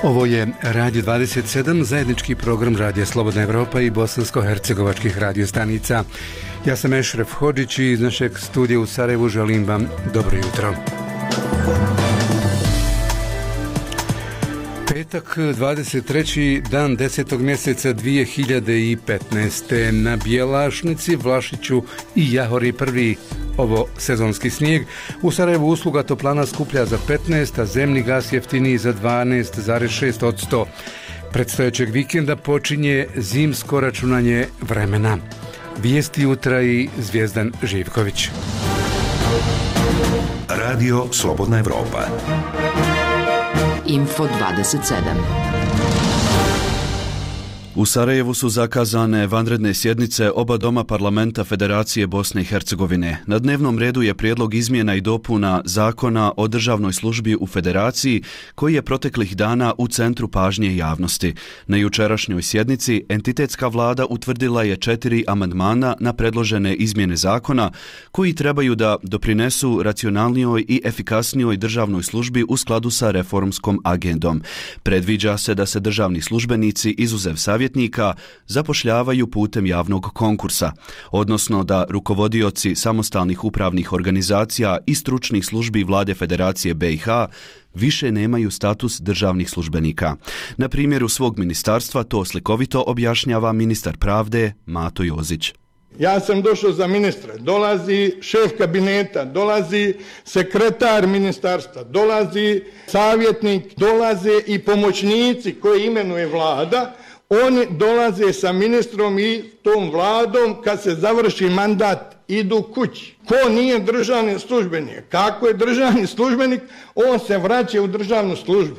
Ovo je Radio 27, zajednički program Radija Slobodna Evropa i bosansko-hercegovačkih radiostanica. Ja sam Ešref Hodžić i iz našeg studija u Sarajevu želim vam dobro jutro. Petak, 23. dan 10. mjeseca 2015. Na Bjelašnici, Vlašiću i Jahori prvi ovo sezonski snijeg. U Sarajevu usluga toplana skuplja za 15, a zemni gas jeftiniji za 12,6%. Predstojećeg vikenda počinje zimsko računanje vremena. Vijesti jutra i Zvijezdan Živković. Radio Slobodna Evropa. Info 27. U Sarajevu su zakazane vanredne sjednice oba doma parlamenta Federacije Bosne i Hercegovine. Na dnevnom redu je prijedlog izmjena i dopuna Zakona o državnoj službi u Federaciji, koji je proteklih dana u centru pažnje javnosti. Na jučerašnjoj sjednici entitetska vlada utvrdila je 4 amandmana na predložene izmjene zakona, koji trebaju da doprinesu racionalnijoj i efikasnijoj državnoj službi u skladu sa reformskom agendom. Predviđa se da se državni službenici izuzev savjetnika zapošljavaju putem javnog konkursa, odnosno da rukovodioci samostalnih upravnih organizacija i stručnih službi Vlade Federacije BiH više nemaju status državnih službenika. Na primjeru svog ministarstva to slikovito objašnjava ministar pravde Mato Jozić. Ja sam došao za ministra, dolazi šef kabineta, dolazi sekretar ministarstva, dolazi savjetnik, dolaze i pomoćnici koje imenuje vlada. Oni dolaze sa ministrom i tom vladom, kad se završi mandat, idu kući. Ko nije državni službenik? Kako je državni službenik? On se vraća u državnu službu.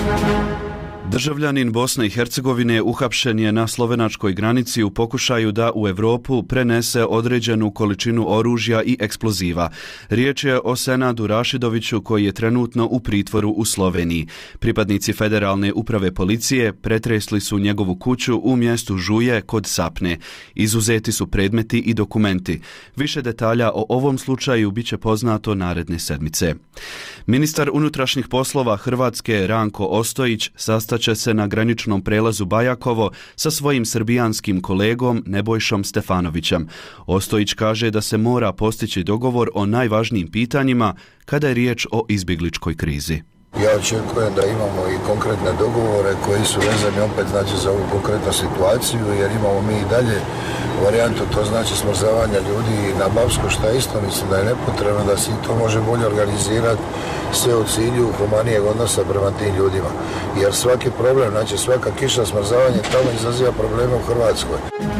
Državljanin Bosne i Hercegovine uhapšen je na slovenačkoj granici u pokušaju da u Europu prenese određenu količinu oružja i eksploziva. Riječ je o Senadu Rašidoviću, koji je trenutno u pritvoru u Sloveniji. Pripadnici Federalne uprave policije pretresli su njegovu kuću u mjestu Žuje kod Sapne. Izuzeti su predmeti i dokumenti. Više detalja o ovom slučaju bit će poznato naredne sedmice. Ministar unutrašnjih poslova Hrvatske Ranko Ostojić sastaće se na graničnom prelazu Bajakovo sa svojim srbijanskim kolegom Nebojšom Stefanovićem. Ostojić kaže da se mora postići dogovor o najvažnijim pitanjima kada je riječ o izbjegličkoj krizi. Ja očekujem da imamo i konkretne dogovore koji su vezani opet za ovu konkretnu situaciju, jer imamo mi i dalje varijantu, to znači smrzavanja ljudi na Bapsko, što je isto, mislim da je nepotrebno, da se to može bolje organizirati, sve u cilju humanijeg odnosa prema tim ljudima. Jer svaki problem, znači svaka kiša smrzavanje tamo izaziva probleme u Hrvatskoj.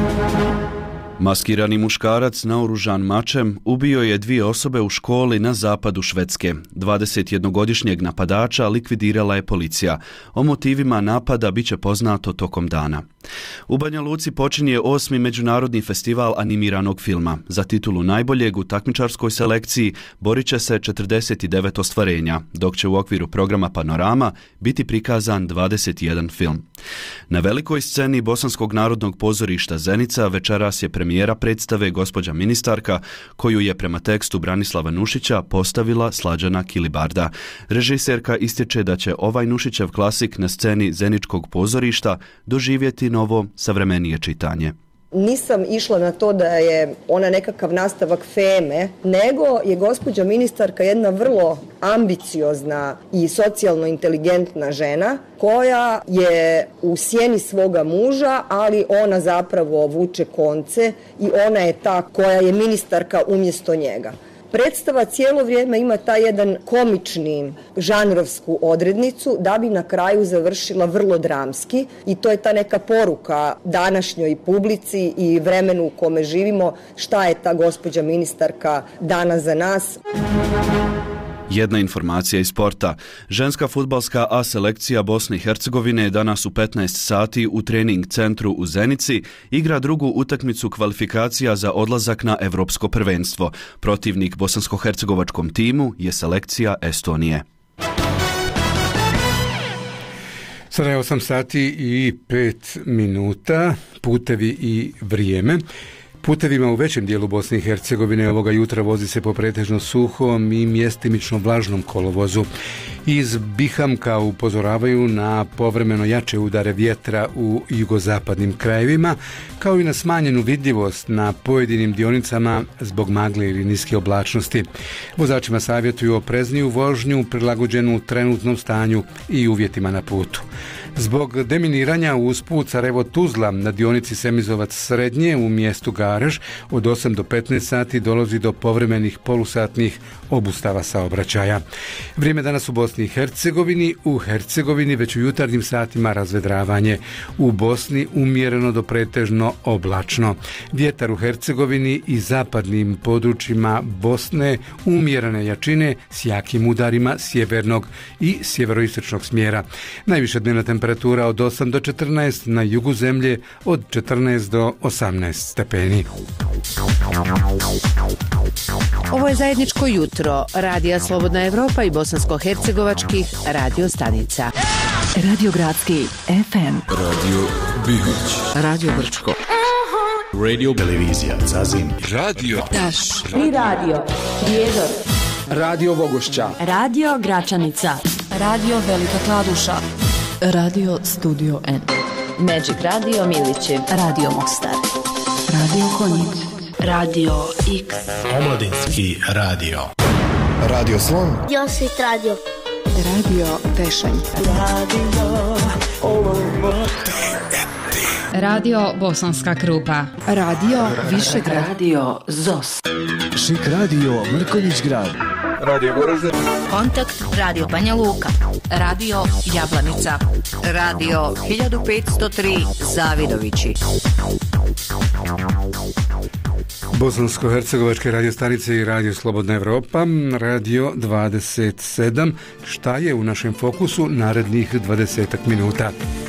Maskirani muškarac naoružan mačem ubio je 2 osobe u školi na zapadu Švedske. 21-godišnjeg napadača likvidirala je policija. O motivima napada bit će poznato tokom dana. U Banja Luci počinje 8. međunarodni festival animiranog filma. Za titulu najboljeg u takmičarskoj selekciji borit će se 49 ostvarenja, dok će u okviru programa Panorama biti prikazan 21 film. Na velikoj sceni Bosanskog narodnog pozorišta Zenica večeras je premijera predstave Gospođa ministarka, koju je prema tekstu Branislava Nušića postavila Slađana Kilibarda. Režiserka ističe da će ovaj Nušićev klasik na sceni Zeničkog pozorišta doživjeti novo, savremenije čitanje. Nisam išla na to da je ona nekakav nastavak Feme, nego je Gospođa ministarka jedna vrlo ambiciozna i socijalno inteligentna žena koja je u sjeni svoga muža, ali ona zapravo vuče konce i ona je ta koja je ministarka umjesto njega. Predstava cijelo vrijeme ima taj jedan komični žanrovsku odrednicu da bi na kraju završila vrlo dramski i to je ta neka poruka današnjoj publici i vremenu u kome živimo, šta je ta gospođa ministarka danas za nas. Jedna informacija iz sporta. Ženska fudbalska A selekcija Bosne i Hercegovine danas u 15 sati u trening centru u Zenici igra drugu utakmicu kvalifikacija za odlazak na Evropsko prvenstvo. Protivnik bosansko-hercegovačkom timu je selekcija Estonije. Sada je 8 sati i 5 minuta, putevi i vrijeme. Putevima u većem dijelu Bosne i Hercegovine ovoga jutra vozi se po pretežno suhom i mjestimično vlažnom kolovozu. Iz Bihamka upozoravaju na povremeno jače udare vjetra u jugozapadnim krajevima, kao i na smanjenu vidljivost na pojedinim dionicama zbog magle ili niske oblačnosti. Vozačima savjetuju oprezniju vožnju prilagođenu trenutnom stanju i uvjetima na putu. Zbog deminiranja usput Sarajevo-Tuzla na dionici Semizovac-Srednje u mjestu Garež od 8 do 15 sati dolazi do povremenih polusatnih obustava saobraćaja. Vrijeme danas u Bosni i Hercegovini. U Hercegovini već u jutarnjim satima razvedravanje. U Bosni umjereno do pretežno oblačno. Vjetar u Hercegovini i zapadnim područjima Bosne umjerene jačine s jakim udarima sjevernog i sjeveroistočnog smjera. Najviša dnevna temperatura od 8 do 14, na jugu zemlje od 14 do 18 stepeni. Ovo je zajedničko jutro Radija Slobodna Evropa i bosansko-hercegovačkih radio stanica. Radio Gradski FM, Radio Bihoć, Radio Brčko, Radio Televizija Zazin, Radio Taš, i Radio Prijedor, Radio Vogošća, Radio Gračanica, Radio Velika Kladuša, Radio Studio N, Magic Radio Milići, Radio Mostar, Radio Konjic, Radio X, Omladinski radio, Radio Slon, Josit Radio, Radio Tešanj, Radio Bosanska Krupa, Radio Višegrad, Radio ZOS, Šik Radio Mrkonjić Grad, Radio Goražde, Kontakt Radio Banja Luka, Radio Jablanica, Radio 1503 Zavidovići. Bosansko-hercegovačke radio stanice i Radio Slobodna Evropa, Radio 27. Šta je u našem fokusu narednih 20 minuta?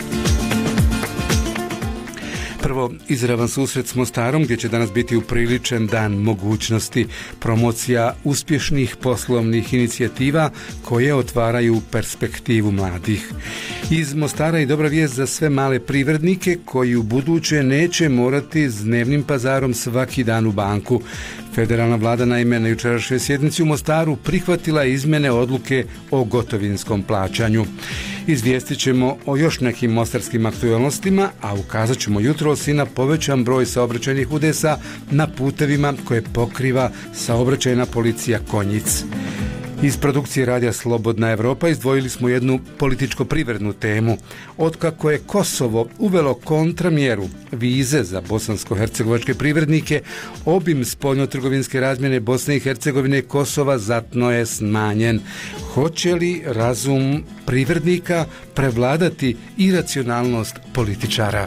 Prvo, izravan susret s Mostarom gdje će danas biti upriličen dan mogućnosti, promocija uspješnih poslovnih inicijativa koje otvaraju perspektivu mladih. Iz Mostara i dobra vijest za sve male privrednike koji u buduće neće morati s dnevnim pazarom svaki dan u banku. Federalna vlada naime na jučerašnjoj sjednici u Mostaru prihvatila izmjene odluke o gotovinskom plaćanju. Izvijestit ćemo o još nekim mostarskim aktualnostima, a ukazat ćemo jutros i na povećan broj saobraćajnih udesa na putevima koje pokriva saobraćajna policija Konjic. Iz produkcije Radija Slobodna Evropa izdvojili smo jednu političko-privrednu temu. Otkako je Kosovo uvelo kontramjeru vize za bosansko-hercegovačke privrednike, obim spoljnotrgovinske razmjene Bosne i Hercegovine i Kosova znatno je smanjen. Hoće li razum privrednika prevladati iracionalnost političara?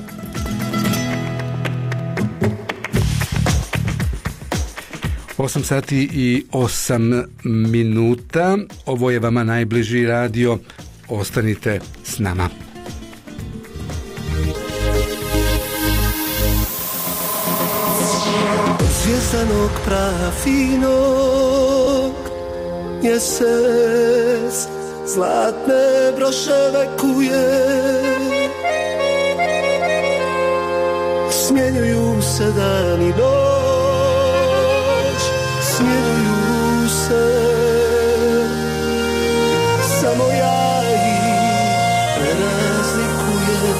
Osam sati i 8 minuta. Ovo je vama najbliži radio. Ostanite s nama. Zvjezdanog prafinog mjesec zlatne broševe kuje, smjenjuju se dan i noć, smjenjuju se, samo ja ih razlikujem.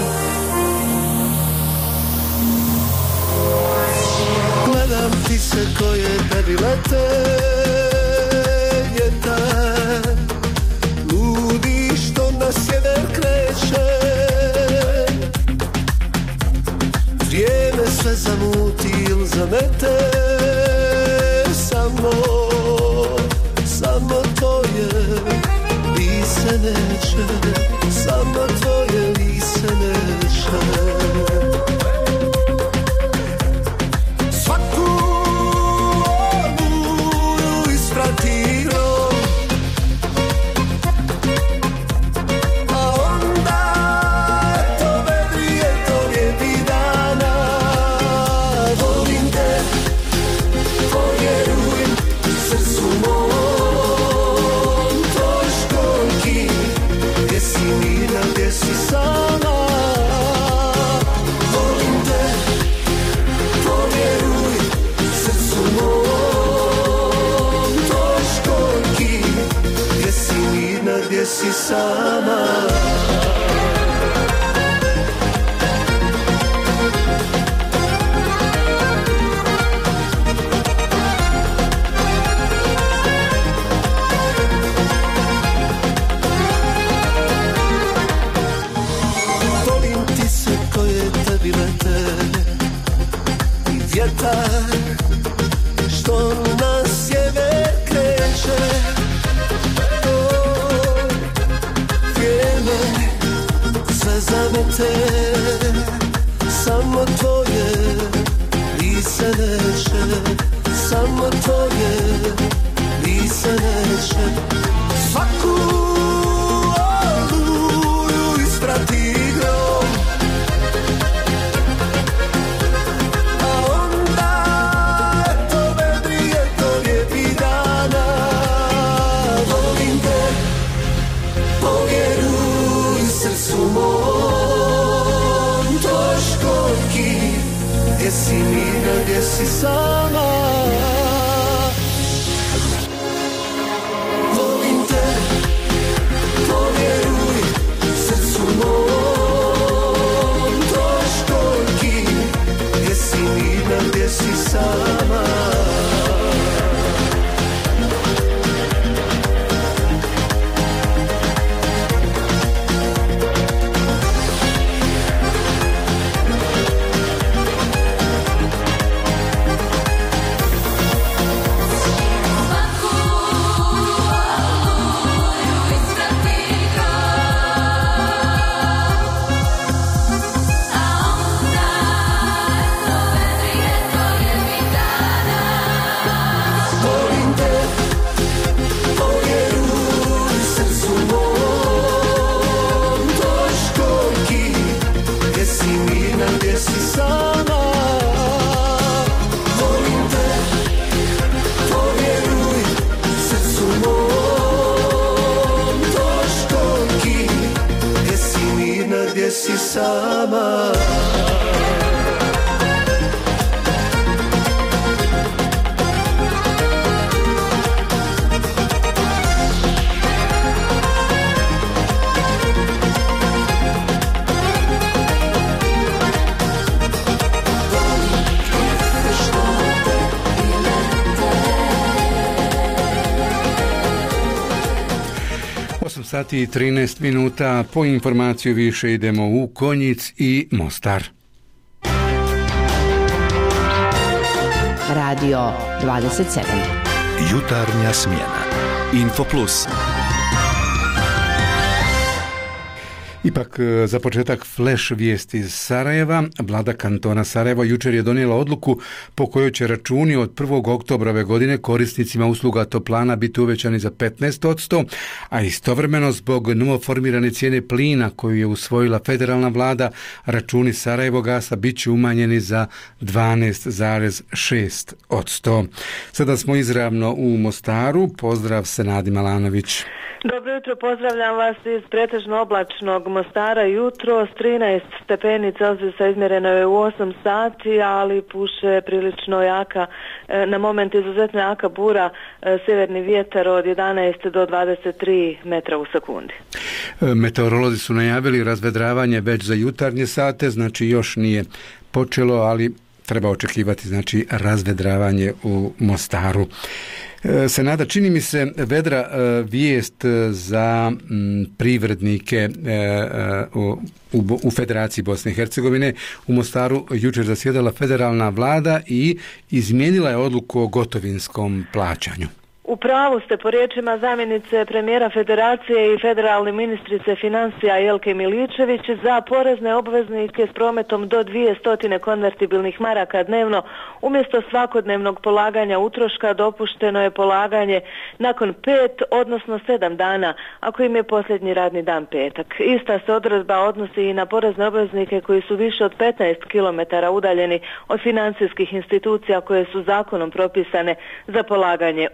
Gledam ptice koje tebi lete, ljetan, ludi što na sjever kreće, vrijeme sve zamuti ili zamete, samo to je, li se neće, samo to je, li se neće. Svaku oluju isprati rok, a onda to vedrije, to lijepi dana. Volim te, povjeruj srcu mom, toj školjki, gdje si mirna, gdje si sama. sama. Vjetar što na sjever kreće, vrijeme sve zamete, samo tvoje lice neće, samo tvoje lice neće. Svaku oluju isprati grom, gdje si mirna, gdje si sama. Volim te, povjeruj srcu mom, troškoljki, gdje si mirna, gdje si sama. Si sama. Sati i 13 minuta, po informaciju više idemo u Konjic i Mostar. Radio 27. Jutarnja smjena. Info Plus. Ipak za početak flash vijesti iz Sarajeva. Vlada kantona Sarajevo jučer je donijela odluku po kojoj će računi od 1. oktobra ove godine korisnicima usluga toplana biti uvećani za 15%, a istovremeno zbog novoformirane cijene plina koju je usvojila federalna vlada, računi Sarajevo gasa bit će umanjeni za 12,6%. Sada smo izravno u Mostaru. Pozdrav, Senadi Malanović. Dobro jutro, pozdravljam vas iz pretežno oblačnog Mostara. Jutro s 13 stepeni Celzijusa izmjereno je u 8 sati, ali puše prilično jaka, na moment izuzetno jaka bura, sjeverni vjetar od 11 do 23 metra u sekundi. Meteorolozi su najavili razvedravanje već za jutarnje sate, znači još nije počelo, ali treba očekivati znači razvedravanje u Mostaru. Senada, čini mi se vedra vijest za privrednike u Federaciji Bosne i Hercegovine. U Mostaru jučer zasjedala federalna vlada i izmijenila je odluku o gotovinskom plaćanju. U pravu ste, po riječima zamjenice premijera Federacije i federalne ministrice financija Jelke Miličević, za porezne obveznike s prometom do 200 konvertibilnih maraka dnevno, umjesto svakodnevnog polaganja utroška dopušteno je polaganje nakon 5, odnosno 7 dana, ako im je posljednji radni dan petak. Ista se odredba odnosi i na porezne obveznike koji su više od 15 km udaljeni od financijskih institucija koje su zakonom propisane za polaganje utroška.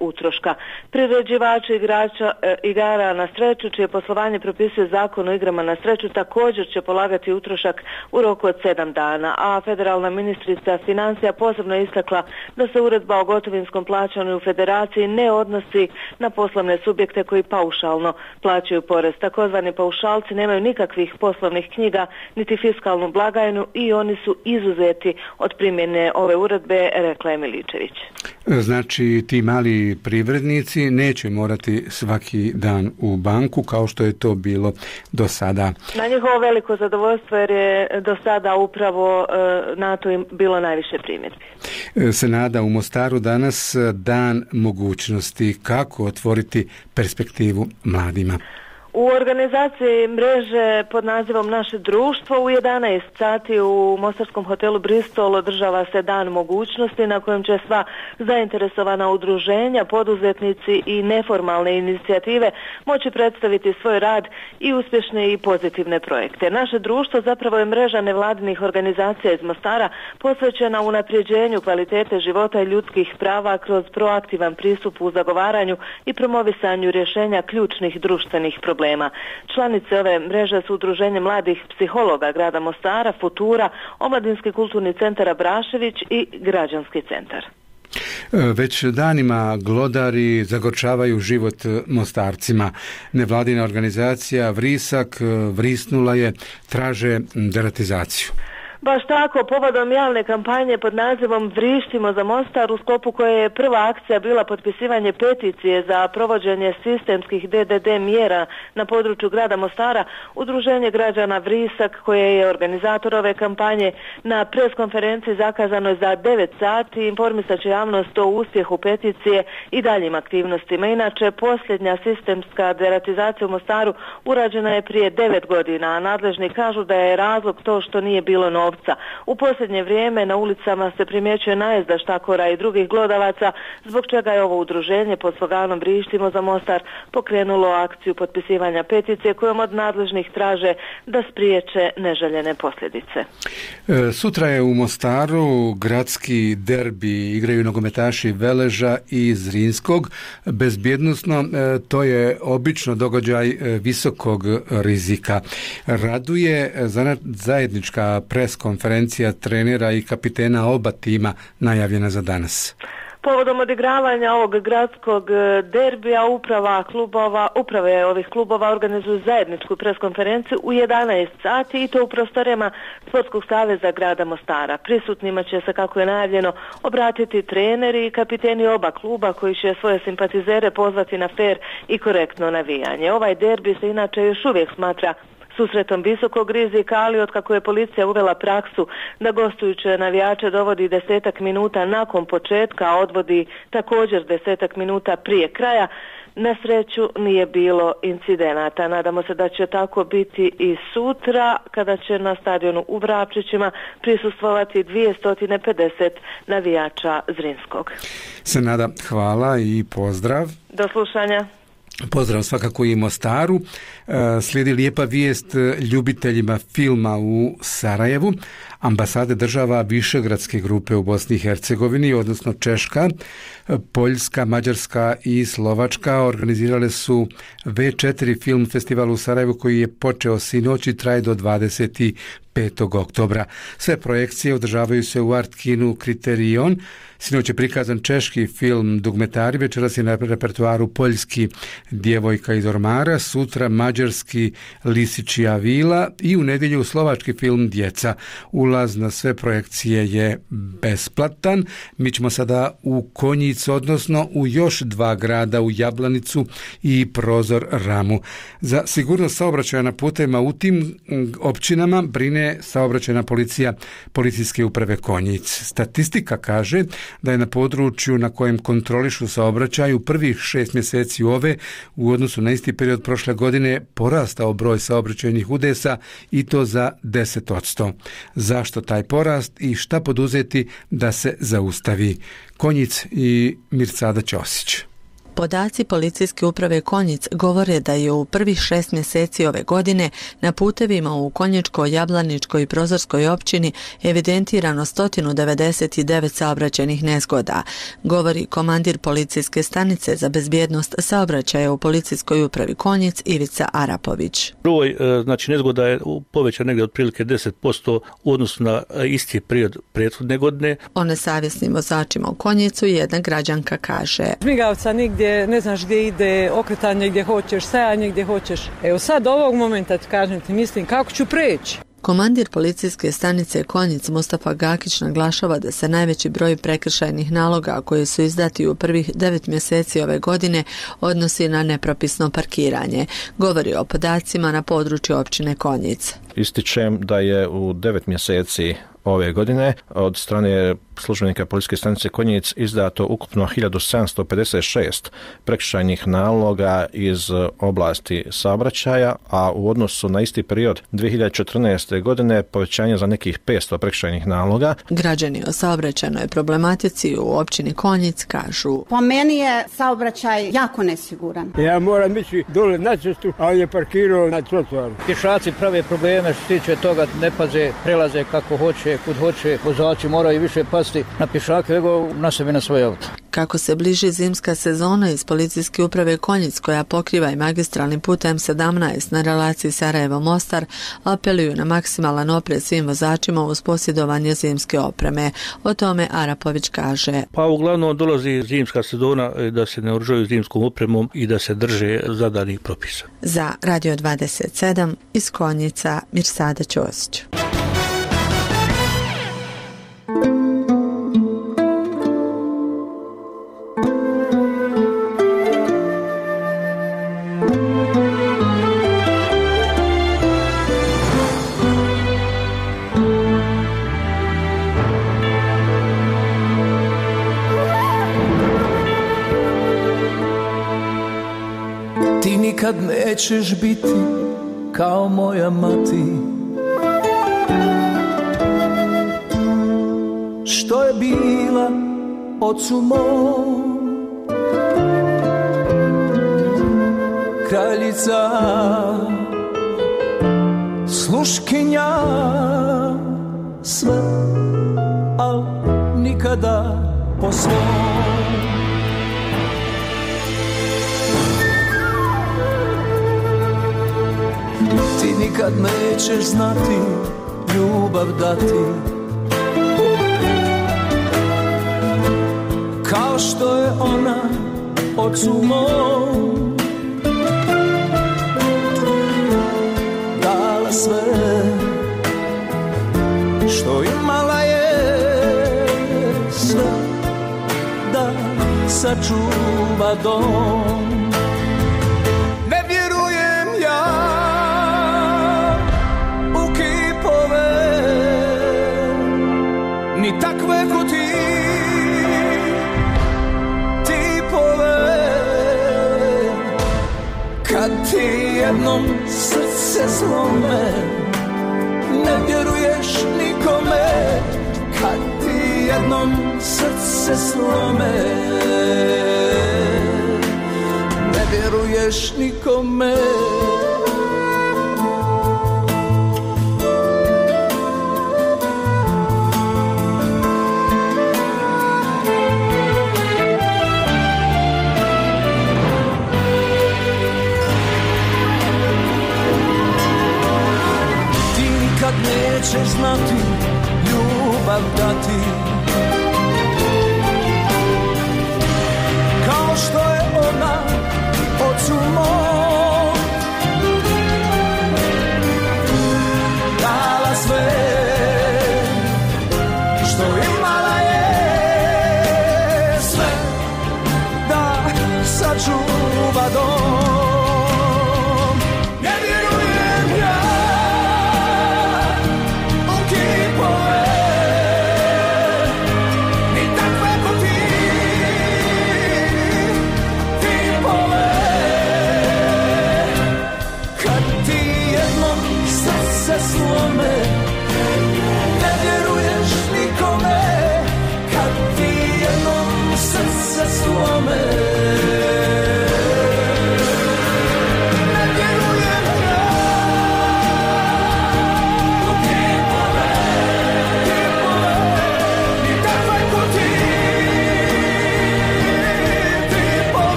utroška. Priređivači igara na sreću, čije poslovanje propisuje Zakon o igrama na sreću, također će polagati utrošak u roku od 7 dana, a federalna ministrica financija posebno je istakla da se uredba o gotovinskom plaćanju u federaciji ne odnosi na poslovne subjekte koji paušalno plaćaju porez. Takozvani paušalci nemaju nikakvih poslovnih knjiga niti fiskalnu blagajnu i oni su izuzeti od primjene ove uredbe, rekla je Miličević. Znači, ti mali privrednici neće morati svaki dan u banku kao što je to bilo do sada. Na njihovo veliko zadovoljstvo jer je do sada upravo na to im bilo najviše primjedbi. Senada, u Mostaru danas dan mogućnosti. Kako otvoriti perspektivu mladima? U organizaciji mreže pod nazivom Naše društvo u 11 sati u mostarskom hotelu Bristol održava se dan mogućnosti na kojem će sva zainteresovana udruženja, poduzetnici i neformalne inicijative moći predstaviti svoj rad i uspješne i pozitivne projekte. Naše društvo zapravo je mreža nevladinih organizacija iz Mostara posvećena unapređenju kvalitete života i ljudskih prava kroz proaktivan pristup u zagovaranju i promovisanju rješenja ključnih društvenih problema. Članice ove mreže su Udruženje mladih psihologa grada Mostara, Futura, Omladinski kulturni centar Abrašević i Građanski centar. Već danima glodari zagorčavaju život Mostarcima. Nevladina organizacija Vrisak vrisnula je, traže deratizaciju. Baš tako, povodom javne kampanje pod nazivom Vrištimo za Mostar, u sklopu koje je prva akcija bila potpisivanje peticije za provođenje sistemskih DDD mjera na području grada Mostara, Udruženje građana Vrisak, koje je organizator ove kampanje, na preskonferenciji zakazano za 9 sati informisat će javnost o uspjehu peticije i daljim aktivnostima. Inače, posljednja sistemska deratizacija u Mostaru urađena je prije 9 godina, a nadležni kažu da je razlog to što nije bilo novca. U posljednje vrijeme na ulicama se primjećuje najezda štakora i drugih glodavaca, zbog čega je ovo udruženje pod sloganom Vrištimo za Mostar pokrenulo akciju potpisivanja peticije kojom od nadležnih traže da spriječe neželjene posljedice. Sutra je u Mostaru gradski derbi, igraju nogometaši Veleža i Zrinskog. Bezbjednosno, to je obično događaj visokog rizika. Raduje zajednička preskonferencija trenera i kapitena oba tima najavljena za danas. Povodom odigravanja ovog gradskog derbija uprave ovih klubova organizuju zajedničku preskonferenciju u 11 sati i to u prostorima Sportskog saveza grada Mostara. Prisutnima će se, kako je najavljeno, obratiti treneri i kapiteni oba kluba koji će svoje simpatizere pozvati na fer i korektno navijanje. Ovaj derbi se inače još uvijek smatra susretom visokog rizika, ali otkako je policija uvela praksu da gostujuće navijače dovodi 10 minuta nakon početka, a odvodi također 10 minuta prije kraja, na sreću nije bilo incidenata. Nadamo se da će tako biti i sutra, kada će na stadionu u Vrapčićima prisustvovati 250 navijača Zrinskog. Senada, hvala i pozdrav. Do slušanja. Pozdrav svakako i Mostaru. Slijedi lijepa vijest ljubiteljima filma u Sarajevu. Ambasade država Višegradske grupe u Bosni i Hercegovini, odnosno Češka, Poljska, Mađarska i Slovačka organizirale su V4 film festival u Sarajevu koji je počeo sinoć i traje do 25. oktobra. Sve projekcije održavaju se u Art kinu Kriterion. Sinoć je prikazan češki film Dugmetari, večeras je na repertoaru poljski Djevojka iz ormara, sutra mađarski Lisičija vila i u nedjelju slovački film Djeca. Ulaz na sve projekcije je besplatan. Mi ćemo sada u Konjic, odnosno u još 2 grada, u Jablanicu i Prozor Ramu. Za sigurnost saobraćaja na putevima u tim općinama brine saobraćajna policija Policijske uprave Konjic. Statistika kaže da je na području na kojem kontrolišu saobraćaj u prvih 6 mjeseci ove u odnosu na isti period prošle godine porastao broj saobraćajnih udesa i to za 10%. Zašto taj porast i šta poduzeti da se zaustavi? Konjic i Mircada Ćosić. Podaci policijske uprave Konjic govore da je u prvih 6 mjeseci ove godine na putevima u Konjičkoj, Jablaničkoj i Prozorskoj općini evidentirano 199 saobraćajnih nezgoda, govori komandir policijske stanice za bezbjednost saobraćaja u policijskoj upravi Konjic Ivica Arapović. Broj nezgoda je povećan negdje otprilike 10% u odnosu na isti period prethodne godine. O nesavjesnim vozačima u Konjicu jedna građanka kaže: Zmigavca nigdje, ne znaš gdje ide, okretanje gdje hoćeš, stajanje gdje hoćeš. Evo sad ovog momenta kažem ti, mislim kako ću preći. Komandir policijske stanice Konjic Mustafa Gakić naglašava da se najveći broj prekršajnih naloga koji su izdati u prvih 9 mjeseci ove godine odnosi na nepropisno parkiranje. Govori o podacima na području općine Konjic. Ističem da je u 9 mjeseci ove godine od strane službenika policijske stanice Konjic izdato ukupno 1756 prekršajnih naloga iz oblasti saobraćaja, a u odnosu na isti period 2014. godine povećanje za nekih 500 prekršajnih naloga. Građani o saobraćajnoj problematici u općini Konjic kažu: Po meni je saobraćaj jako nesiguran. Ja moram ići dole na cestu, a on je parkirao na trotoaru. Pješaci prave probleme što se tiče toga, ne paze, prelaze kako hoće, kud hoće, vozači moraju više pasti na pješake nego na sebe na svoj auto. Kako se bliži zimska sezona, iz policijske uprave Konjic, koja pokriva i magistralni put M17 na relaciji Sarajevo-Mostar, apeluju na maksimalan oprez svim vozačima uz posjedovanje zimske opreme. O tome Arapović kaže: Pa uglavnom dolazi zimska sezona, da se ne oružaju zimskom opremom i da se drže zadanih propisa. Za Radio 27 iz Konjica Mirsada Ćosić. Ti nikad nećeš biti kao moja mati, što je bila ocu mom, kraljica, sluškinja, sve, al nikada po svom. Ti nikad nećeš znati ljubav dati, kao što je ona ocu mom dala sve što imala je, sve da sačuva dom. Ne vjerujem ja u kipove, ni takve ko ti, tipove. Kad ti jednom srce slome, ne vjeruješ nikome. Kad ti jednom srce slome, ne vjeruješ nikome. Ti nikad nećeš znati ljubav dati, kao što je ona ocu mom dala sve što imala je, sve da sačuva dom. Ne vjerujem ja u kipove, ni takve ko ti, tipove. Kad ti jednom srce slome, ne vjeruješ nikome.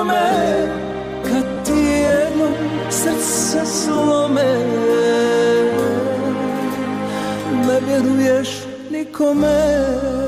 nikome, kad ti jednom srce slome, ne vjeruješ nikome.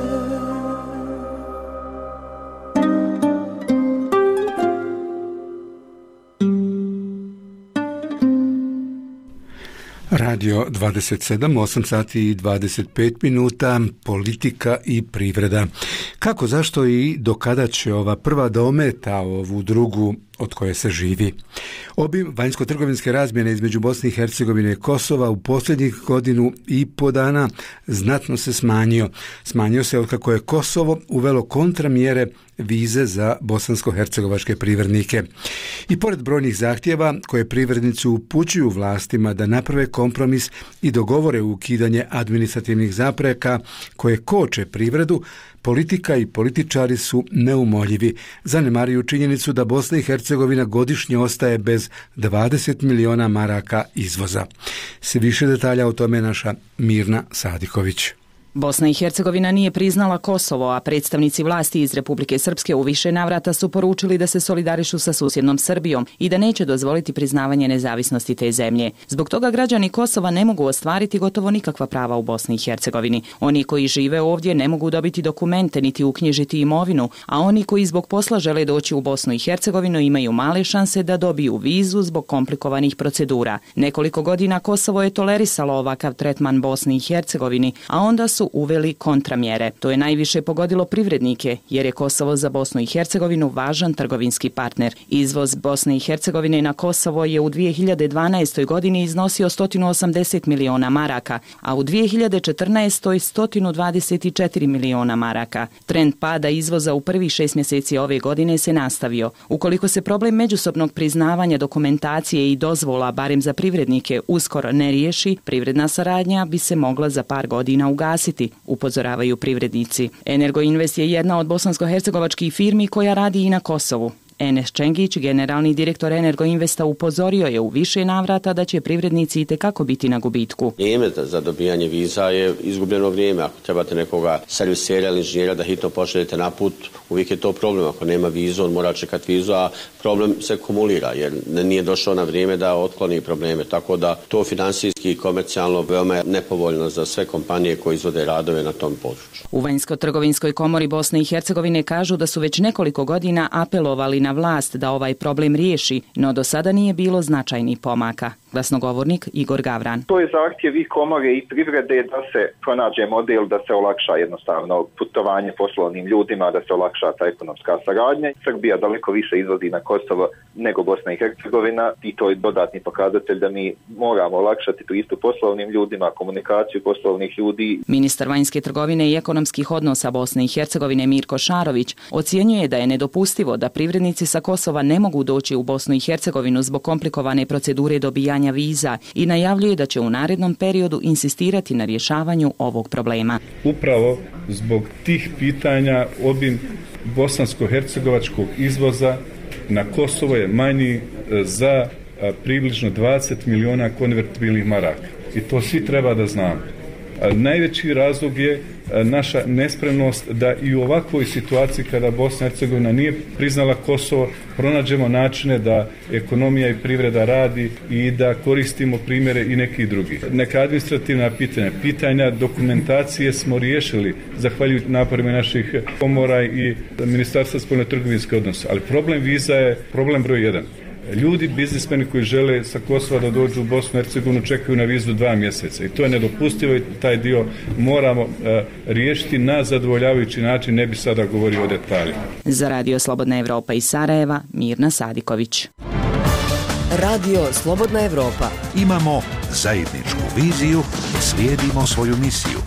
Radio 27, 8 sati i 25 minuta, politika i privreda. Kako, zašto i do kada će ova prva da ometa ovu drugu od koje se živi? Obim vanjsko-trgovinske razmjene između Bosne i Hercegovine i Kosova u posljednjih godinu i po dana znatno se smanjio. Smanjio se otkako je Kosovo uvelo kontramjere vize za bosansko-hercegovačke privrednike. I pored brojnih zahtjeva koje privrednici upućuju vlastima da naprave kompromis i dogovore ukidanje administrativnih zapreka koje koče privredu, politika i političari su neumoljivi. Zanemaruju činjenicu da Bosna i Hercegovina godišnje ostaje bez 20 miliona maraka izvoza. Sve više detalja o tome naša Mirna Sadiković. Bosna i Hercegovina nije priznala Kosovo, a predstavnici vlasti iz Republike Srpske u više navrata su poručili da se solidarišu sa susjednom Srbijom i da neće dozvoliti priznavanje nezavisnosti te zemlje. Zbog toga građani Kosova ne mogu ostvariti gotovo nikakva prava u Bosni i Hercegovini. Oni koji žive ovdje ne mogu dobiti dokumente niti uknjižiti imovinu, a oni koji zbog posla žele doći u Bosnu i Hercegovinu imaju male šanse da dobiju vizu zbog komplikovanih procedura. Nekoliko godina Kosovo je tolerisalo ovakav tretman Bosni i Hercegovini, a onda su uveli kontramjere. To je najviše pogodilo privrednike, jer je Kosovo za Bosnu i Hercegovinu važan trgovinski partner. Izvoz Bosne i Hercegovine na Kosovo je u 2012. godini iznosio 180 miliona maraka, a u 2014. 124 miliona maraka. Trend pada izvoza u prvih 6 mjeseci ove godine se nastavio. Ukoliko se problem međusobnog priznavanja dokumentacije i dozvola, barem za privrednike, uskoro ne riješi, privredna saradnja bi se mogla za par godina ugasiti, upozoravaju privrednici. Energoinvest je jedna od bosansko-hercegovačkih firmi koja radi i na Kosovu. Enes Čengić, generalni direktor Energoinvesta, upozorio je u više navrata da će privrednici itekako biti na gubitku. Vrijeme za dobijanje viza je izgubljeno vrijeme. Ako trebate nekoga servisera ili inženjera da hitno pošaljete na put, uvijek je to problem. Ako nema vizu, on mora čekati vizu, a problem se kumulira jer nije došao na vrijeme da otkloni probleme. Tako da to finansijski i komercijalno veoma je nepovoljno za sve kompanije koje izvode radove na tom području. U Vanjsko-trgovinskoj komori Bosne i Hercegovine kažu da su već nekoliko godina apelovali na vlast da ovaj problem riješi, no do sada nije bilo značajnih pomaka. Glasnogovornik Igor Gavran. To je zahtjev i komore i privrede da se pronađe model da se olakša jednostavno putovanje poslovnim ljudima, da se olakša ta ekonomska saradnja. Srbija daleko više izvozi na Kosovo nego Bosna i Hercegovina i to je dodatni pokazatelj da mi moramo olakšati pristup poslovnim ljudima, komunikaciju poslovnih ljudi. Ministar vanjske trgovine i ekonomskih odnosa Bosne i Hercegovine Mirko Šarović ocjenjuje da je nedopustivo da privrednici sa Kosova ne mogu doći u Bosnu i Hercegovinu zbog komplikovane procedure dobijanja viza i najavljuje da će u narednom periodu insistirati na rješavanju ovog problema. Upravo zbog tih pitanja obim bosansko-hercegovačkog izvoza na Kosovo je manji za približno 20 miliona konvertibilnih maraka. I to svi treba da znamo. Najveći razlog je naša nespremnost da i u ovakvoj situaciji kada Bosna i Hercegovina nije priznala Kosovo, pronađemo načine da ekonomija i privreda radi i da koristimo primjere i nekih drugih. Neka administrativna pitanja dokumentacije smo riješili zahvaljujući naporima naših komora i Ministarstva spoljnotrgovinskih odnosa, ali problem viza je problem broj 1. Ljudi, biznismeni koji žele sa Kosova da dođu u Bosnu i Hercegovinu čekaju na vizu 2 mjeseca i to je nedopustivo i taj dio moramo riješiti na zadovoljavajući način, ne bi sada govorio o detaljima. Za Radio Slobodna Evropa iz Sarajeva, Mirna Sadiković. Radio Slobodna Evropa. Imamo zajedničku viziju i slijedimo svoju misiju.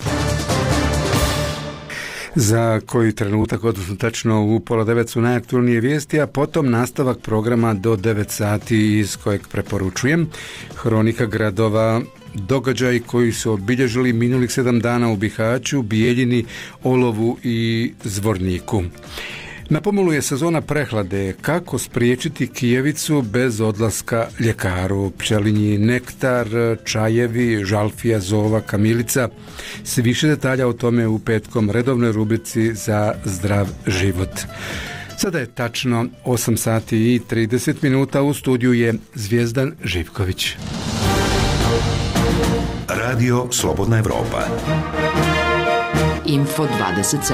Za koji trenutak, odnosno tačno u 8:30 su najaktualnije vijesti, a potom nastavak programa do 9 sati iz kojeg preporučujem. Hronika gradova, događaji koji su obilježili minulih 7 dana u Bihaću, Bijeljini, Olovu i Zvorniku. Na pomolu je sezona prehlade. Kako spriječiti kijevicu bez odlaska ljekaru? Pčelinji nektar, čajevi, žalfija, zova, kamilica. Sve više detalja o tome u petkom redovnoj rubrici za zdrav život. Sada je tačno 8 sati i 30 minuta, u studiju je Zvijezdan Živković. Radio Slobodna Evropa. Info 27.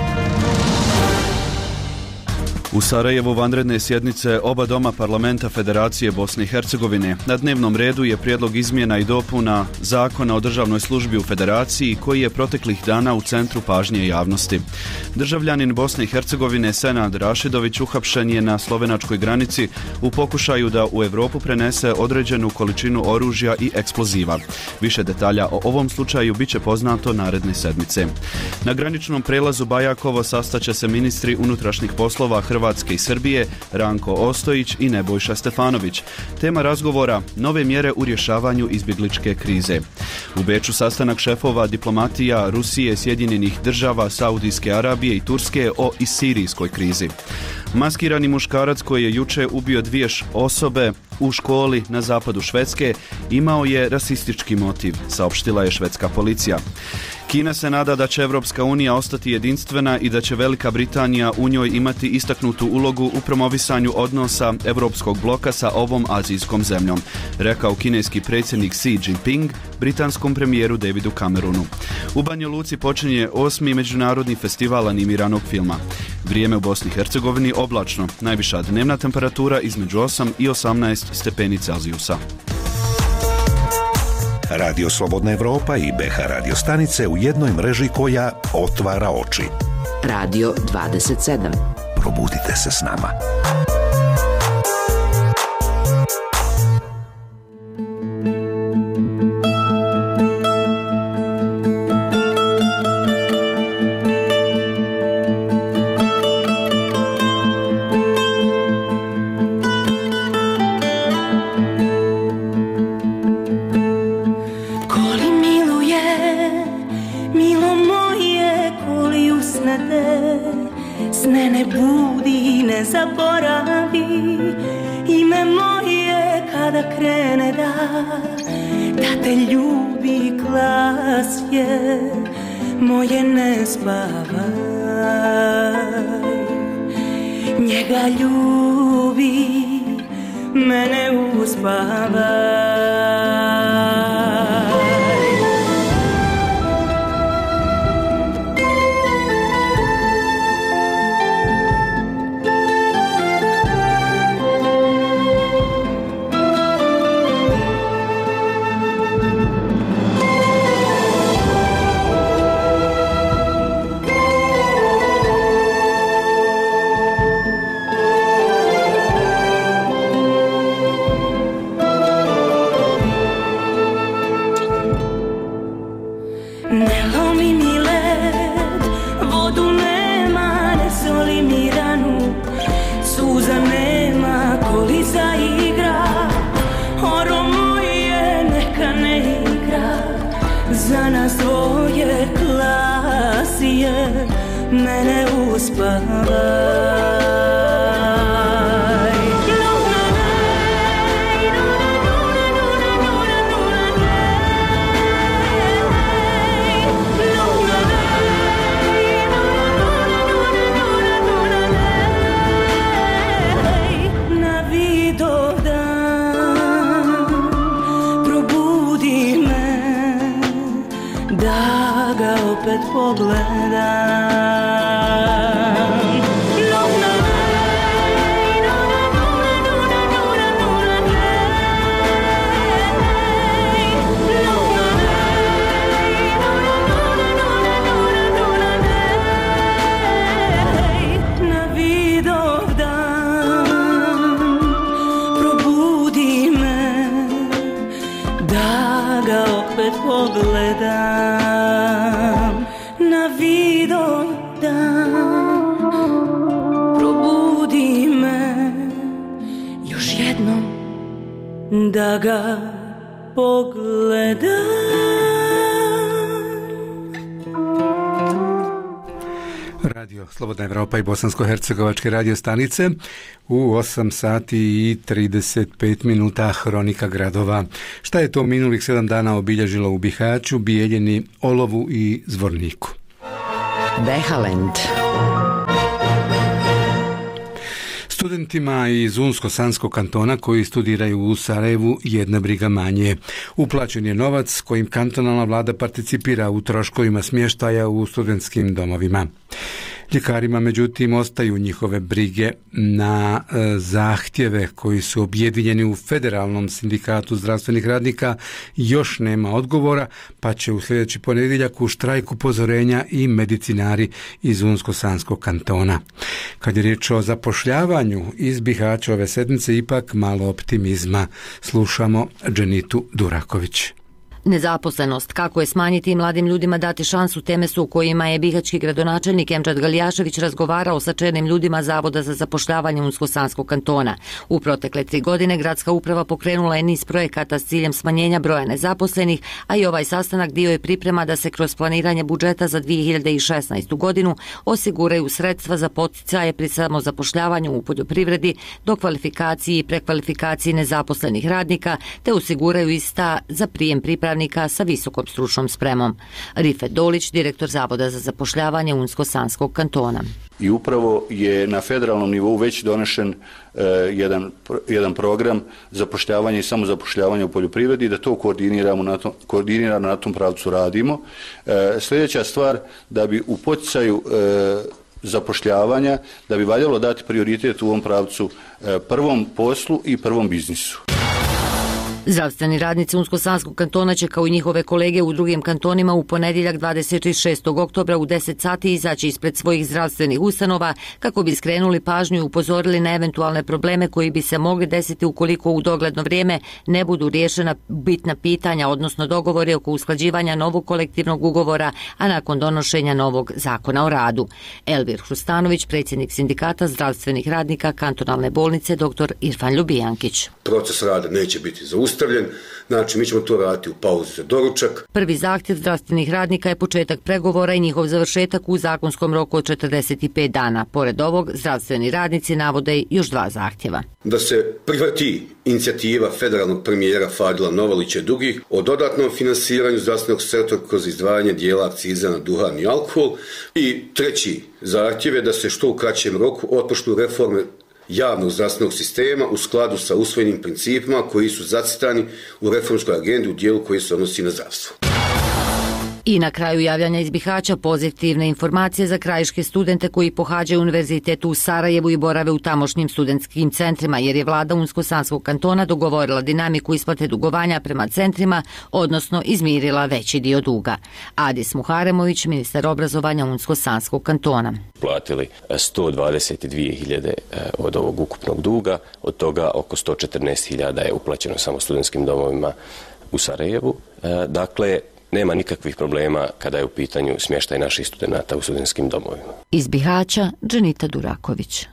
U Sarajevu vanredne sjednice oba doma parlamenta Federacije Bosne i Hercegovine. Na dnevnom redu je prijedlog izmjena i dopuna Zakona o državnoj službi u Federaciji koji je proteklih dana u centru pažnje javnosti. Državljanin Bosne i Hercegovine Senad Rašidović uhapšen je na slovenačkoj granici u pokušaju da u Europu prenese određenu količinu oružja i eksploziva. Više detalja o ovom slučaju biće poznato naredne sedmice. Na graničnom prelazu Bajakovo sastaće se ministri unutrašnjih poslova Hrvatske i Srbije, Ranko Ostojić i Nebojša Stefanović. Tema razgovora: nove mjere u rješavanju izbjegličke krize. U Beču sastanak šefova diplomatija Rusije, Sjedinjenih država, Saudijske Arabije i Turske o i sirijskoj krizi. Maskirani muškarac koji je juče ubio 2 osobe u školi na zapadu Švedske imao je rasistički motiv, saopštila je švedska policija. Kina se nada da će Evropska unija ostati jedinstvena i da će Velika Britanija u njoj imati istaknutu ulogu u promovisanju odnosa Evropskog bloka sa ovom azijskom zemljom, rekao kineski predsjednik Xi Jinping britanskom premijeru Davidu Cameronu. U Banja Luci počinje 8. međunarodni festival animiranog filma. Vrijeme u Bosni i Hercegovini oblačno, najviša dnevna temperatura između 8 i 18 stepeni Celzijusa. Radio Slobodna Evropa i BH radio stanice u jednoj mreži koja otvara oči. Radio 27. Probudite se s nama. Sne ne budi, ne zaboravi ime moje kada krene da te ljubi glas je moje, ne spavaj, njega ljubi, mene uspavaj. Za nas dvoje klasije, mene uspavaj. Na Vidovdan probudi me da ga opet pogledam. Na Vidovdan probudi me da ga opet pogledam. Na Vidovdan probudi me još jednom da ga pogledam. Radio Slobodna Evropa i bosansko-hercegovačke radio stanice u 8 sati i 35 minuta hronika gradova. Šta je to minulih 7 dana obilježilo u Bihaću, Bijeljini, Olovu i Zvorniku? Behalend. Studentima iz Unsko-Sanskog kantona koji studiraju u Sarajevu jedna briga manje. Uplaćen je novac kojim kantonalna vlada participira u troškovima smještaja u studentskim domovima. Ljekarima, međutim, ostaju njihove brige na zahtjeve koji su objedinjeni u Federalnom sindikatu zdravstvenih radnika. Još nema odgovora, pa će u sljedeći ponedjeljak u štrajk upozorenja i medicinari iz Unsko-Sanskog kantona. Kad je riječ o zapošljavanju iz Bihaća ove sedmice, ipak malo optimizma. Slušamo Dženitu Duraković. Nezaposlenost, kako je smanjiti i mladim ljudima dati šansu, teme su u kojima je bihaćki gradonačelnik Emdžad Galjašević razgovarao sa čelnim ljudima Zavoda za zapošljavanje Unsko-Sanskog kantona. U protekle 3 godine gradska uprava pokrenula je niz projekata s ciljem smanjenja broja nezaposlenih, a i ovaj sastanak dio je priprema da se kroz planiranje budžeta za 2016. godinu osiguraju sredstva za poticaje pri samozapošljavanju u poljoprivredi, dokvalifikaciji i prekvalifikaciji nezaposlenih radnika, te osiguraju ista za prijem pripravnika sa visokom stručnom spremom. Rifet Dolić, direktor Zavoda za zapošljavanje Unsko-Sanskog kantona. I upravo je na federalnom nivou već donešen jedan program zapošljavanja i samozapošljavanja u poljoprivredi, da to koordinirano na tom pravcu radimo. Sljedeća stvar, da bi u poticaju zapošljavanja, da bi valjalo dati prioritet u ovom pravcu prvom poslu i prvom biznisu. Zdravstveni radnici Unsko-Sanskog kantona će kao i njihove kolege u drugim kantonima u ponedjeljak 26. oktobra u 10 sati izaći ispred svojih zdravstvenih ustanova kako bi skrenuli pažnju i upozorili na eventualne probleme koji bi se mogli desiti ukoliko u dogledno vrijeme ne budu riješena bitna pitanja, odnosno dogovori oko usklađivanja novog kolektivnog ugovora, a nakon donošenja novog zakona o radu. Elvir Hrustanović, predsjednik sindikata zdravstvenih radnika kantonalne bolnice dr. Irfan Ljubijankić. Proces rada neće biti zaustavljen, znači mi ćemo to raditi u pauzi za doručak. Prvi zahtjev zdravstvenih radnika je početak pregovora i njihov završetak u zakonskom roku od 45 dana. Pored ovog, zdravstveni radnici navode još 2 zahtjeva. Da se prihvati inicijativa federalnog premijera Fadila Novalića i drugih o dodatnom finansiranju zdravstvenog sektora kroz izdvajanje dijela akciza na duhan i alkohol. I treći zahtjev je da se što u kraćem roku otpočnu reforme javnog zdravstvenog sistema u skladu sa usvojenim principima koji su zacrtani u reformskoj agendi u dijelu koji se odnosi na zdravstvo. I na kraju javljanja iz Bihaća pozitivne informacije za krajiške studente koji pohađaju univerzitetu u Sarajevu i borave u tamošnjim studentskim centrima, jer je vlada Unsko-Sanskog kantona dogovorila dinamiku isplate dugovanja prema centrima, odnosno izmirila veći dio duga. Adis Muharemović, ministar obrazovanja Unsko-Sanskog kantona. Platili 122.000 od ovog ukupnog duga, od toga oko 114.000 je uplaćeno samo studentskim domovima u Sarajevu. Dakle, nema nikakvih problema kada je u pitanju smještaj naših studenata u studentskim domovima. Iz Bihaća, Dženita Duraković.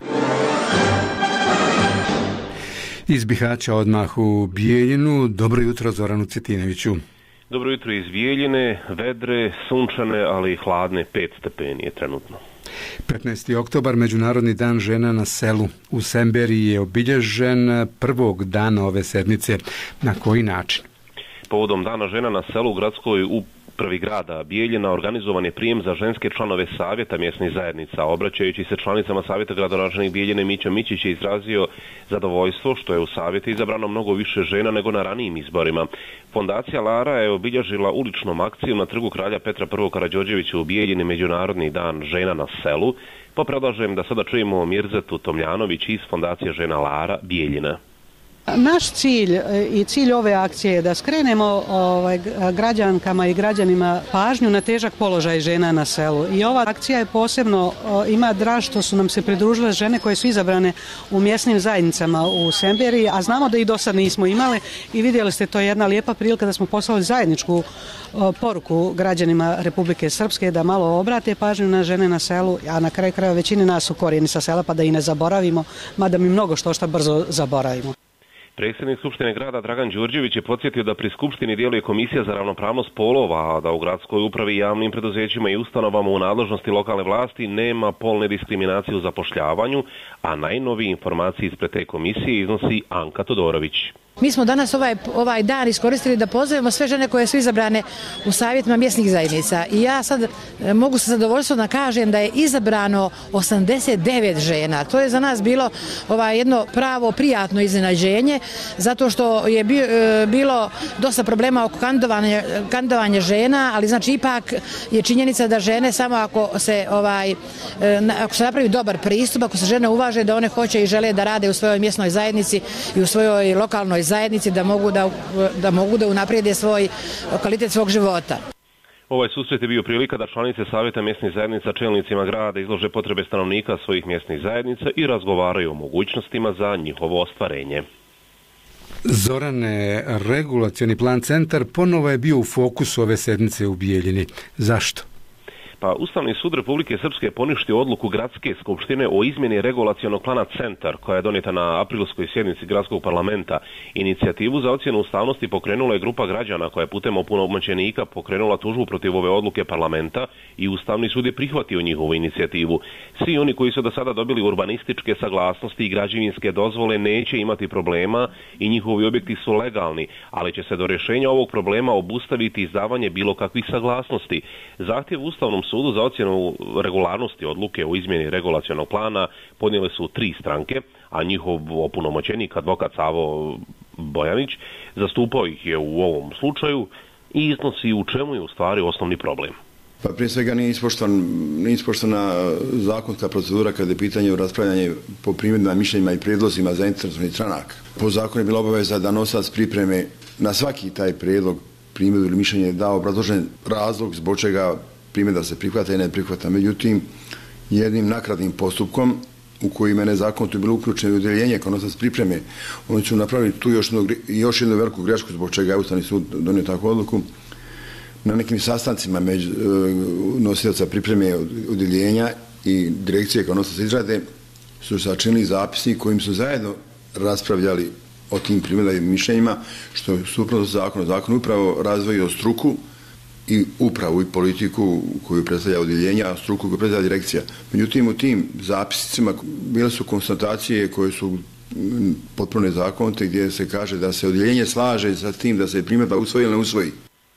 Iz Bihaća odmah u Bijeljinu. Dobro jutro Zoranu Cetinoviću. Dobro jutro iz Bijeljine, vedre, sunčane, ali i hladne, 5 stepeni je trenutno. 15. oktobar, Međunarodni dan žena na selu. U Semberiji je obilježen prvog dana ove sedmice. Na koji način? Povodom Dana žena na selu u gradskoj upravi grada Bijeljina organizovan je prijem za ženske članove savjeta mjesnih zajednica. Obraćajući se članicama savjeta, gradonačelnik Bijeljine Mića Mićić je izrazio zadovoljstvo što je u savjete izabrano mnogo više žena nego na ranijim izborima. Fondacija Lara je obilježila uličnom akcijom na trgu kralja Petra I. Karađorđevića u Bijeljini Međunarodni dan žena na selu. Pa predlažem da sada čujemo Mirzetu Tomljanović iz Fondacije žena Lara Bijeljina. Naš cilj i cilj ove akcije je da skrenemo građankama i građanima pažnju na težak položaj žena na selu. I ova akcija je posebno ima draž što su nam se pridružile žene koje su izabrane u mjesnim zajednicama u Semberiji, a znamo da i do sad nismo imali i vidjeli ste, to je jedna lijepa prilika da smo poslali zajedničku poruku građanima Republike Srpske da malo obrate pažnju na žene na selu, a na kraju krajeva većini nas su korijeni sa sela pa da i ne zaboravimo, mada mi mnogo što brzo zaboravimo. Predsjednik Skupštine grada Dragan Đurđević je podsjetio da pri Skupštini djeluje Komisija za ravnopravnost polova, a da u gradskoj upravi, javnim preduzećima i ustanovama u nadležnosti lokalne vlasti nema polne diskriminacije u zapošljavanju, a najnovije informacije ispred te komisije iznosi Anka Todorović. Mi smo danas ovaj dan iskoristili da pozovemo sve žene koje su izabrane u savjetima mjesnih zajednica. I ja sad mogu sa zadovoljstvom da kažem da je izabrano 89 žena. To je za nas bilo jedno pravo prijatno iznenađenje, zato što je bilo dosta problema oko kandidovanja žena, ali znači ipak je činjenica da žene samo ako se napravi dobar pristup, ako se žene uvaže da one hoće i žele da rade u svojoj mjesnoj zajednici i u svojoj lokalnoj zajednici, da mogu da unaprijede svoj kvalitet svog života. Ovaj susret je bio prilika da članice Savjeta mjesnih zajednica čelnicima grada izlože potrebe stanovnika svojih mjesnih zajednica i razgovaraju o mogućnostima za njihovo ostvarenje. Zorane, regulacioni plan Centar ponovo je bio u fokusu ove sedmice u Bijeljini. Zašto? Pa Ustavni sud Republike Srpske poništio odluku Gradske skupštine o izmjeni regulacionog plana Centar, koja je donijeta na aprilskoj sjednici Gradskog parlamenta. Inicijativu za ocjenu ustavnosti pokrenula je grupa građana koja je putem opunomoćenika pokrenula tužbu protiv ove odluke parlamenta i Ustavni sud je prihvatio njihovu inicijativu. Svi oni koji su do sada dobili urbanističke saglasnosti i građevinske dozvole neće imati problema i njihovi objekti su legalni, ali će se do rješenja ovog problema obustaviti izdavanje bilo kakvih saglasnosti. Zahtjev Ustavnom sudu za ocjenu regularnosti odluke o izmjeni regulacionog plana podnijele su 3 stranke, a njihov opunomoćenik, advokat Savo Bojanić, zastupao ih je u ovom slučaju i iznosi u čemu je u stvari osnovni problem. Pa prije svega nije ispoštovana zakonska procedura kada je pitanje o raspravljanju po primjedbama, mišljenjima i prijedlozima zainteresovanih stranaka. Po zakonu je bila obaveza da nosilac pripreme na svaki taj prijedlog, primjedbu ili mišljenje da obrazložen razlog zbog čega primjedba se prihvata i ne prihvata. Međutim, jednim nakradnim postupkom u kojim je nezakonito bilo uključeno udjeljenje kao nosilac pripreme, oni su napravili tu još jednu veliku grešku zbog čega je Ustavni sud donio takvu odluku. Na nekim sastancima među nosioca pripreme udjeljenja i direkcije kao nosilac izrade su sačinili zapisnik kojim su zajedno raspravljali o tim primjedbama i mišljenjima, što je suprotno zakonu. Zakon upravo razvojio struku i upravu i politiku koju predstavlja udjeljenja, a struku koju predstavlja direkcija. Međutim, u tim zapisnicima bile su konstatacije koje su potpuno nezakonite, gdje se kaže da se udjeljenje slaže sa tim da se primjedba usvoji ili ne usvoji.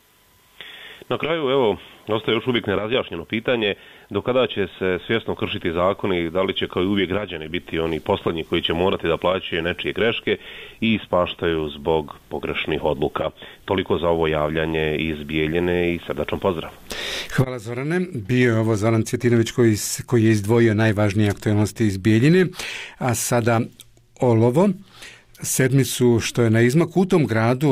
Na kraju, evo, ostaje još uvijek nerazjašnjeno pitanje do kada će se svjesno kršiti zakoni, da li će kao i uvijek građani biti oni posljednji koji će morati da plaćaju nečije greške i ispaštaju zbog pogrešnih odluka. Toliko za ovo javljanje iz Bijeljine i srdačan pozdrav. Hvala Zorane. Bio je ovo Zoran Cvjetinović koji je izdvojio najvažnije aktualnosti iz Bijeljine, a sada olovo. Sedmicu što je na izmaku u tom gradu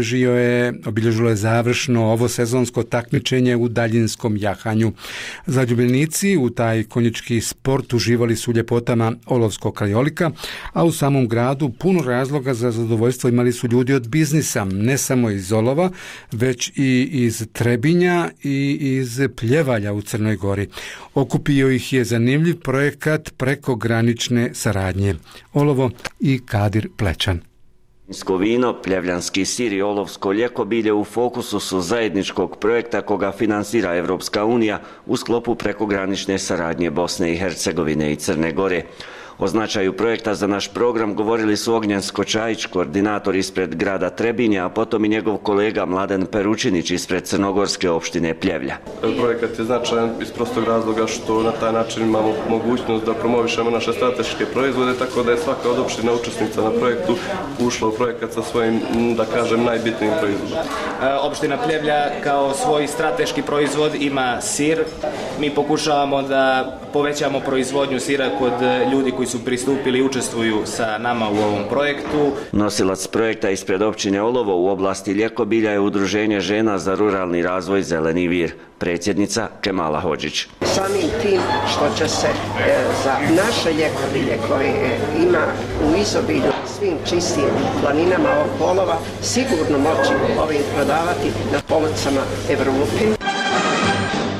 obilježilo je završno ovo sezonsko takmičenje u daljinskom jahanju. Zaljubljenici u taj konjički sport uživali su u ljepotama olovskog krajolika, a u samom gradu puno razloga za zadovoljstvo imali su ljudi od biznisa, ne samo iz Olova, već i iz Trebinja i iz Pljevalja u Crnoj Gori. Okupio ih je zanimljiv projekat prekogranične saradnje. Olovo i Kadir Plečan. Vinsko vino, pljevljanski sir i olovsko ljekobilje u fokusu su zajedničkog projekta koga finansira Evropska unija u sklopu prekogranične saradnje Bosne i Hercegovine i Crne Gore. O značaju projekta za naš program govorili su Ognjen Skočajić, koordinator ispred grada Trebinja, a potom i njegov kolega Mladen Peručinić ispred crnogorske opštine Pljevlja. Projekat je značajan iz prostog razloga što na taj način imamo mogućnost da promovišemo naše strateške proizvode, tako da je svaka od opština učesnica na projektu ušla u projekat sa svojim, da kažem, najbitnijim proizvodom. Opština Pljevlja kao svoj strateški proizvod ima sir. Mi pokušavamo da povećamo proizvodnju sira kod ljudi koji su pristupili i učestvuju sa nama u ovom projektu. Nosilac projekta ispred općine Olovo u oblasti ljekobilja je Udruženje žena za ruralni razvoj Zeleni vir, predsjednica Kemala Hodžić. Samim tim što će se za naše ljekobilje koje ima u izobilju svim čistim planinama oko Olova sigurno moći ovim prodavati na policama Evrope.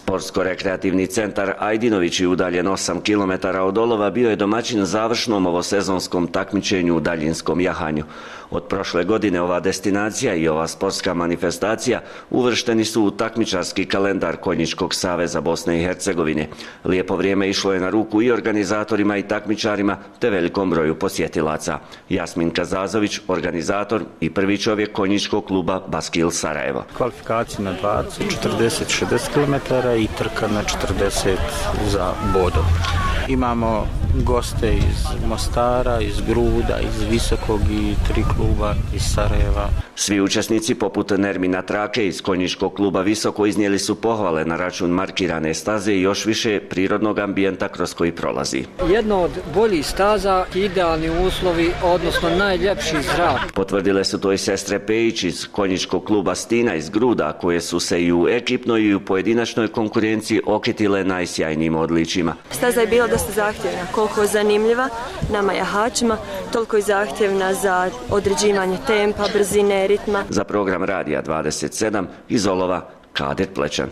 Sportsko-rekreativni centar Ajdinović, udaljen 8 km od Olova, bio je domaćin završnom ovosezonskom takmičenju u daljinskom jahanju. Od prošle godine ova destinacija i ova sportska manifestacija uvršteni su u takmičarski kalendar Konjičkog saveza Bosne i Hercegovine. Lijepo vrijeme išlo je na ruku i organizatorima i takmičarima, te velikom broju posjetilaca. Jasmin Kazazović, organizator i prvi čovjek Konjičkog kluba Baskil Sarajevo. Kvalifikacije na 20, 40, 60 km i trka na 40 za bodom. Imamo goste iz Mostara, iz Gruda, iz Visokog i 3 kluba iz Sarajeva. Svi učesnici poput Nermina Trake iz Konjičkog kluba Visoko iznijeli su pohvale na račun markirane staze i još više prirodnog ambijenta kroz koji prolazi. Jedno od boljih staza, idealni uslovi, odnosno najljepši zrak. Potvrdile su to i sestre Pejić iz Konjičkog kluba Stina iz Gruda, koje su se i u ekipnoj i u pojedinačnoj konkurenciji okitile najsjajnijim odličjima. Staza je bila dosta zahtjevna, koliko je zanimljiva nama jahačima, toliko je zahtjevna za određivanje tempa, brzine, ritma. Za program Radija 27 iz Olova, Kadir Plečan.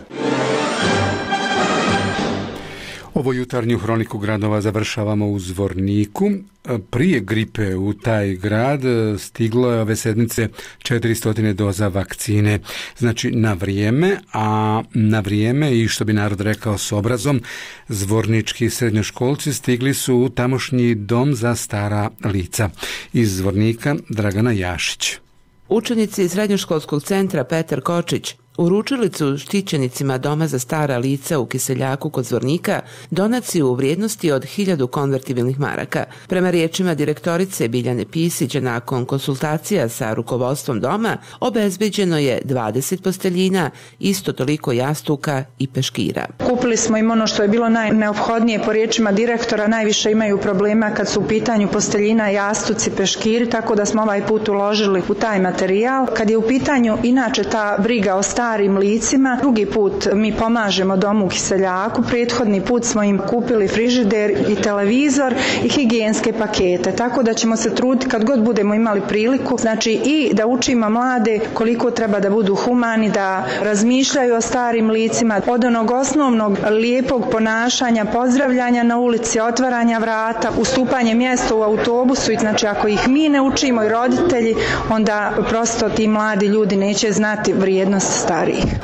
Ovo jutarnju hroniku gradova završavamo u Zvorniku. Prije gripe u taj grad stiglo je ove sedmice 400 doza vakcine. Znači na vrijeme, a na vrijeme i što bi narod rekao s obrazom, zvornički srednjoškolci stigli su u tamošnji dom za stara lica. Iz Zvornika Dragana Jašić. Učenici srednjoškolskog centra Petar Kočić uručili su štićenicima Doma za stara lica u Kiseljaku kod Zvornika donaciju u vrijednosti od 1000 konvertibilnih maraka. Prema riječima direktorice Biljane Pisić, nakon konsultacija sa rukovodstvom doma, obezbeđeno je 20 posteljina, isto toliko jastuka i peškira. Kupili smo im ono što je bilo najneophodnije, po riječima direktora najviše imaju problema kad su u pitanju posteljina, jastuci, peškiri, tako da smo ovaj put uložili u taj materijal. Kad je u pitanju inače ta briga o starim licima, drugi put mi pomažemo domu u Kiseljaku, prethodni put smo im kupili frižider i televizor i higijenske pakete, tako da ćemo se truditi kad god budemo imali priliku, znači i da učimo mlade koliko treba da budu humani, da razmišljaju o starim licima, od onog osnovnog lijepog ponašanja, pozdravljanja na ulici, otvaranja vrata, ustupanje mjesta u autobusu, i znači ako ih mi ne učimo i roditelji, onda prosto ti mladi ljudi neće znati vrijednost starijih.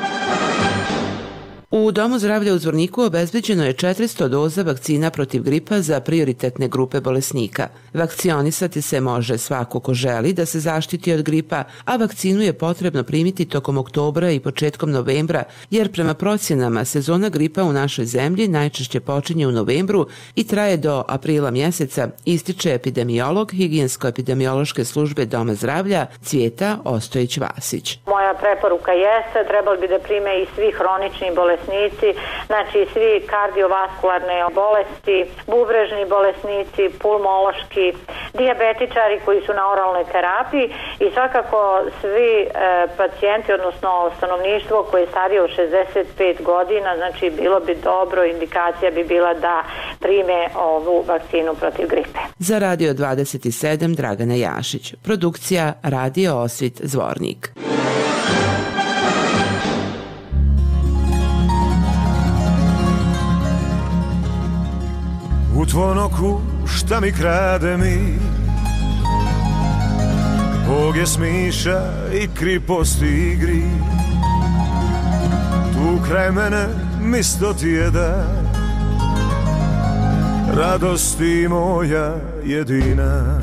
U Domu zdravlja u Zvorniku obezbeđeno je 400 doza vakcina protiv gripa za prioritetne grupe bolesnika. Vakcionisati se može svako ko želi da se zaštiti od gripa, a vakcinu je potrebno primiti tokom oktobra i početkom novembra, jer prema procjenama sezona gripa u našoj zemlji najčešće počinje u novembru i traje do aprila mjeseca, ističe epidemiolog Higijensko-epidemiološke službe Doma zdravlja Cvjeta Ostojić-Vasić. Moja preporuka jeste, trebali bi da prime i svi hronični bolesnici, znači svi kardiovaskularne bolesti, bubrežni bolesnici, pulmološki, dijabetičari koji su na oralnoj terapiji i svakako svi pacijenti, odnosno stanovništvo koje je starije od 65 godina, znači bilo bi dobro, indikacija bi bila da prime ovu vakcinu protiv gripe. Za Radio 27 Dragana Jašić, produkcija Radio Osvit Zvornik. U tvojom oku šta mi krade mi, Boge smiša i kriposti igri. Tu kraj mene misto ti je da, radosti moja jedina.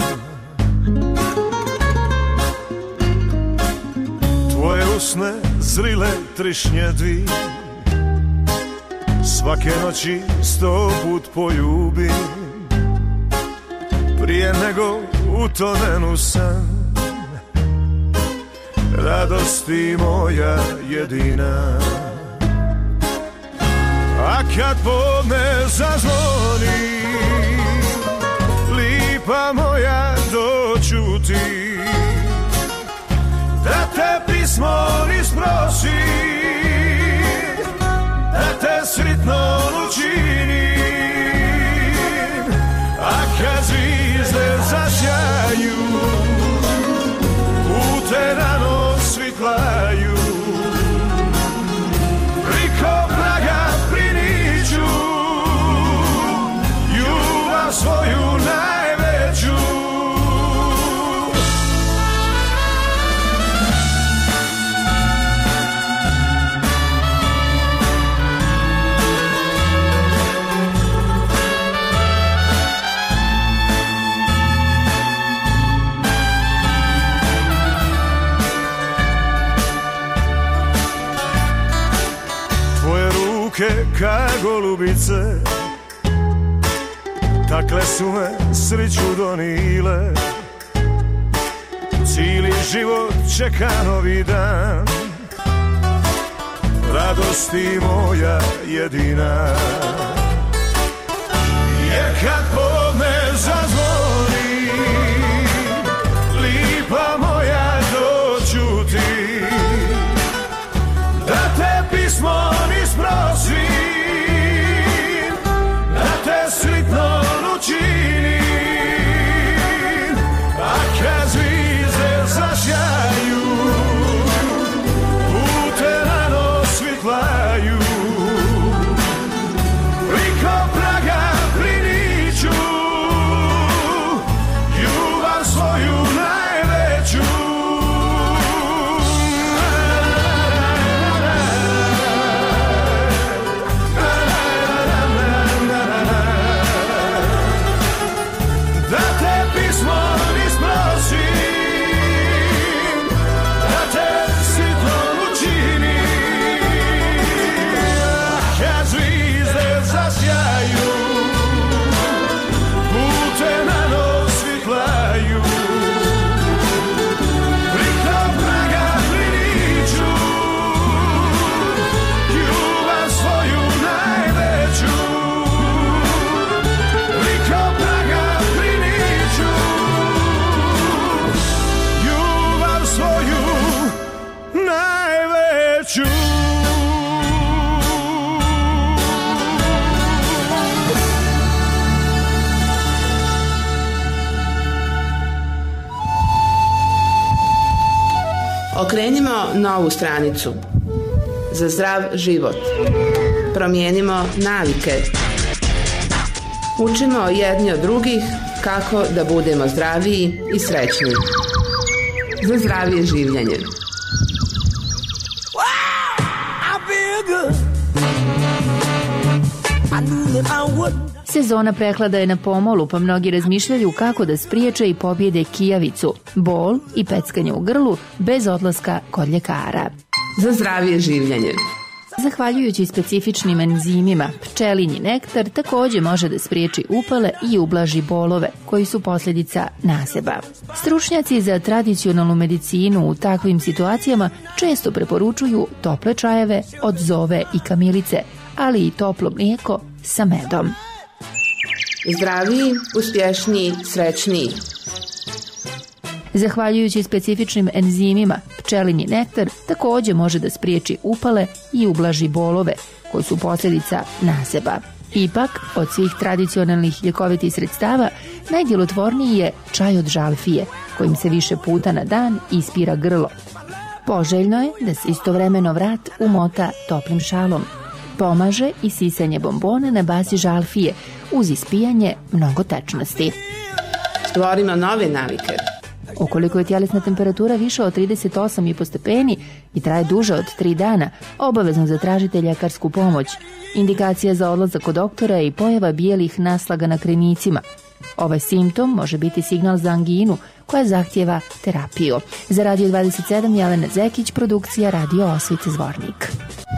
Tvoje usne zrile trišnje dvi, svake noći 100 put poljubim, prije nego utonem u san. Radosti moja jedina. A kad podne zazvoni, lipa moja doću ti, da te pismo isprosim, da te sritno učinim. A kad zvizde zasjaju, pute rano svitlaju, priko praga ruke ka golubice, takle su me sriću donile. Cijeli život čeka novi dan, radosti moja jedina. Jer kad podne zazvoni, lipa moja doćuti, da te pismo nis prosim, da te sritno učini. A kad zvizde zasjaju, pute na nos svitlaju, priko praga priniću ljubav svoju najveću. Da te pismo nis prosim, da te sitno učini. Kad zvizde zasjaju, pute na nos svitlaju, priko praga priniću ljubav svoju najveću. Priko praga priniću ljubav svoju najveću. Okrenimo novu stranicu. Za zdrav život. Promijenimo navike. Učimo jedni od drugih kako da budemo zdraviji i srećni. Za zdravije življenje. Sezona prehlada je na pomolu, pa mnogi razmišljaju kako da spriječe i pobjede kijavicu, bol i peckanje u grlu bez odlaska kod ljekara. Za zdravije življenje. Zahvaljujući specifičnim enzimima, pčelinji nektar također može da spriječi upale i ublaži bolove, koji su posljedica naseba. Stručnjaci za tradicionalnu medicinu u takvim situacijama često preporučuju tople čajeve od zove i kamilice, ali i toplo mlijeko sa medom. Zdraviji, uspješniji, srećniji. Zahvaljujući specifičnim enzimima, pčelinji nektar također može da spriječi upale i ublaži bolove, koji su posljedica naseba. Ipak, od svih tradicionalnih ljekovitih sredstava, najdjelotvorniji je čaj od žalfije, kojim se više puta na dan ispira grlo. Poželjno je da se istovremeno vrat umota toplim šalom. Pomaže i sisanje bombona na basi žalfije uz ispijanje mnogo tečnosti. Stvorimo nove navike. Ukoliko je tjelesna temperatura više od 38,5 stepeni i traje duže od 3 dana, obavezno zatražite ljekarsku pomoć. Indikacija za odlazak kod doktora je i pojava bijelih naslaga na krenicima. Ovaj simptom može biti signal za anginu koja zahtjeva terapiju. Za Radio 27 Jelena Zekić, produkcija Radio Osvit Zvornik.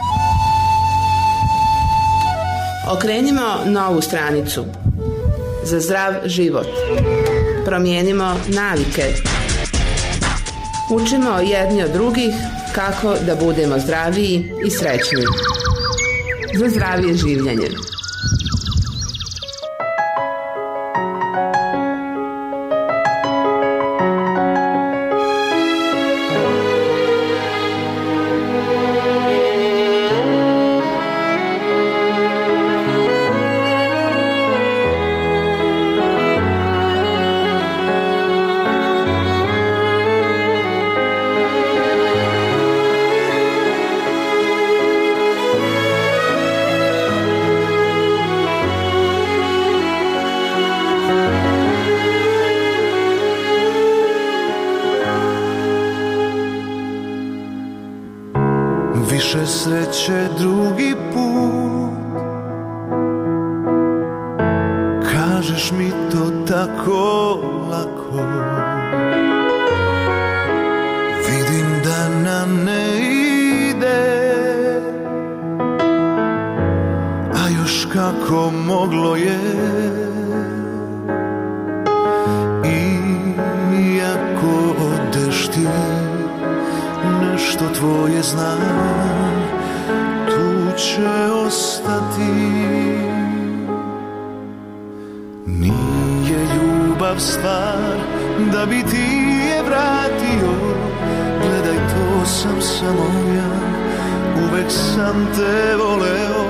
Okrenimo novu stranicu. Za zdrav život. Promijenimo navike. Učimo jedni od drugih kako da budemo zdraviji i srećni. Za zdravije življenje. Više sreće drugi put, kažeš mi to tako lako. Vidim da nam ne ide, kako moglo je. Iako odeš ti, nešto tvoje znam, tu će ostati. Nije ljubav stvar da bi ti je vratio, gledaj to sam samo ja, uvek sam te voleo.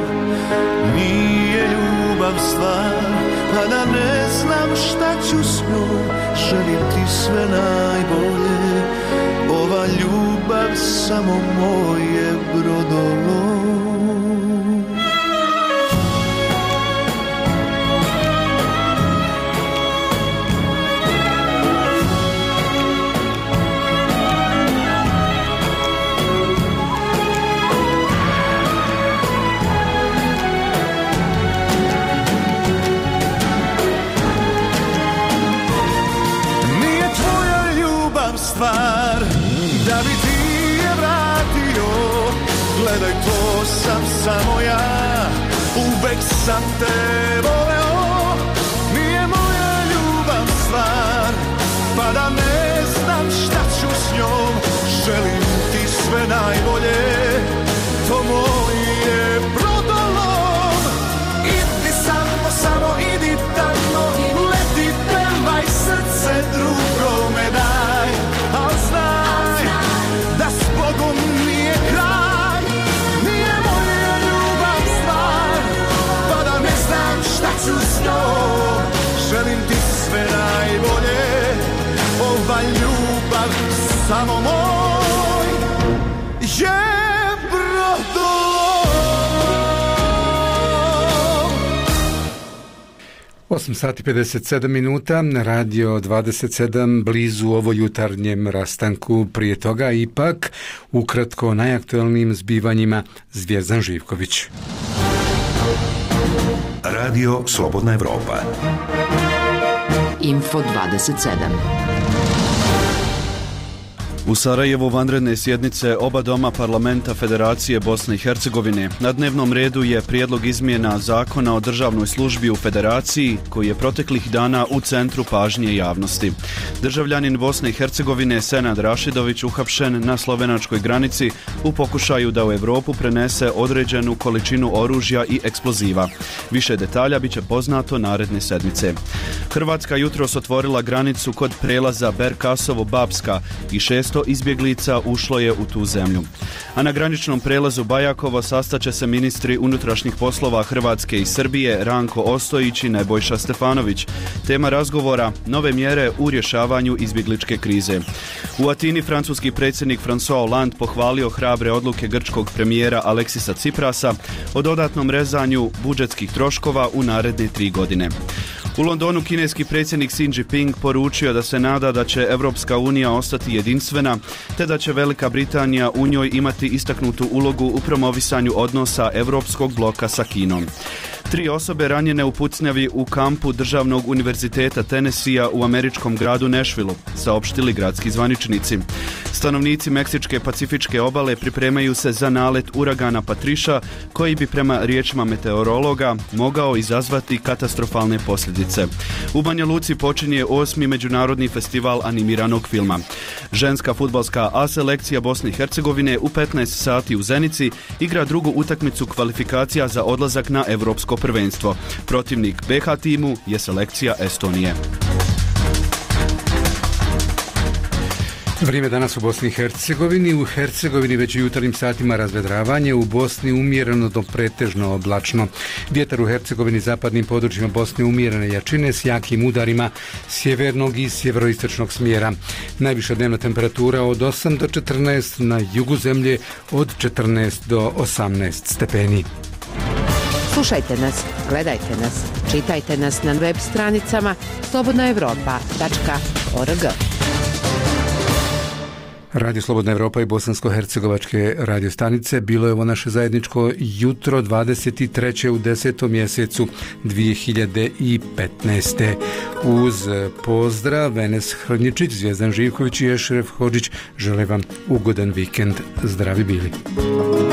Nije ljubav stvar, a da ne znam šta ću s njom, želim ti sve najbolje. Ova ljubav samo moje brodolo. Da bi ti je vratio, gledaj to sam samo ja, uvek sam te voleo. Nije moja ljubav stvar, pa da ne znam šta ću s njom, želim ti sve najbolje, to moje brodolom. Idi samo idi tamo i leti, pevaj srce drugome daj, al znaj da s Bogom nije kraj. Nije moja ljubav stvar, pa da ne znam šta ću s njom, želim ti sve najbolje. Ova ljubav samo moj je brodolom. 8 sati 57 minuta, radio 27 blizu ovo jutarnjem rastanku. Prije toga ipak ukratko najaktuelnijim zbivanjima Zvjezdan Živković. Radio Slobodna Evropa. Info 27. U Sarajevu vanredne sjednice oba doma parlamenta Federacije Bosne i Hercegovine. Na dnevnom redu je prijedlog izmjena Zakona o državnoj službi u Federaciji, koji je proteklih dana u centru pažnje javnosti. Državljanin Bosne i Hercegovine Senad Rašidović uhapšen na slovenačkoj granici u pokušaju da u Europu prenese određenu količinu oružja i eksploziva. Više detalja biće poznato naredne sedmice. Hrvatska jutros otvorila granicu kod prelaza Berkasovo-Babska i 600 izbjeglica ušlo je u tu zemlju. A na graničnom prelazu Bajakovo sastaće se ministri unutrašnjih poslova Hrvatske i Srbije Ranko Ostojić i Nebojša Stefanović. Tema razgovora nove mjere u rješavanju izbjegličke krize. U Atini francuski predsjednik François Hollande pohvalio hrabre odluke grčkog premijera Aleksisa Tsiprasa o dodatnom rezanju budžetskih troškova u naredne 3 godine. U Londonu kineski predsjednik Xi Jinping poručio da se nada da će Evropska unija ostati jedinstvena, te da će Velika Britanija u njoj imati istaknutu ulogu u promovisanju odnosa Evropskog bloka sa Kinom. 3 osobe ranjene u pucnjavi u kampu Državnog univerziteta Tennessee u američkom gradu Nashvilleu, saopštili gradski zvaničnici. Stanovnici Meksičke pacifičke obale pripremaju se za nalet uragana Patricia, koji bi prema riječima meteorologa mogao izazvati katastrofalne posljedice. U Banja Luci počinje 8. međunarodni festival animiranog filma. Ženska fudbalska A selekcija Bosne i Hercegovine u 15 sati u Zenici igra drugu utakmicu kvalifikacija za odlazak na Evropsko prvenstvo. Protivnik BH timu je selekcija Estonije. Vrijeme danas u Bosni i Hercegovini. U Hercegovini već u jutarnjim satima razvedravanje, u Bosni umjereno do pretežno oblačno. Vjetar u Hercegovini zapadnim područjima Bosne umjerene jačine s jakim udarima sjevernog i sjeveroistočnog smjera. Najviša dnevna temperatura od 8 do 14, na jugu zemlje od 14 do 18 stepeni. Slušajte nas, gledajte nas, čitajte nas na web stranicama slobodnaevropa.org. Radio Slobodna Evropa i bosansko-hercegovačke radiostanice. Bilo je ovo naše zajedničko jutro 23. u 10. mjesecu 2015. Uz pozdrav Enes Hrnjičić, Zvjezdan Živković i Ešref Hodžić žele vam ugodan vikend. Zdravi bili.